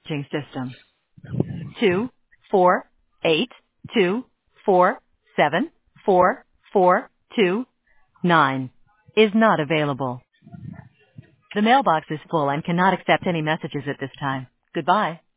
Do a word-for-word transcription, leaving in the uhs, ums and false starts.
messaging system. Two, four, eight, two, four, seven, four, four, two, nine is not available. The mailbox is full and cannot accept any messages at this time. Goodbye.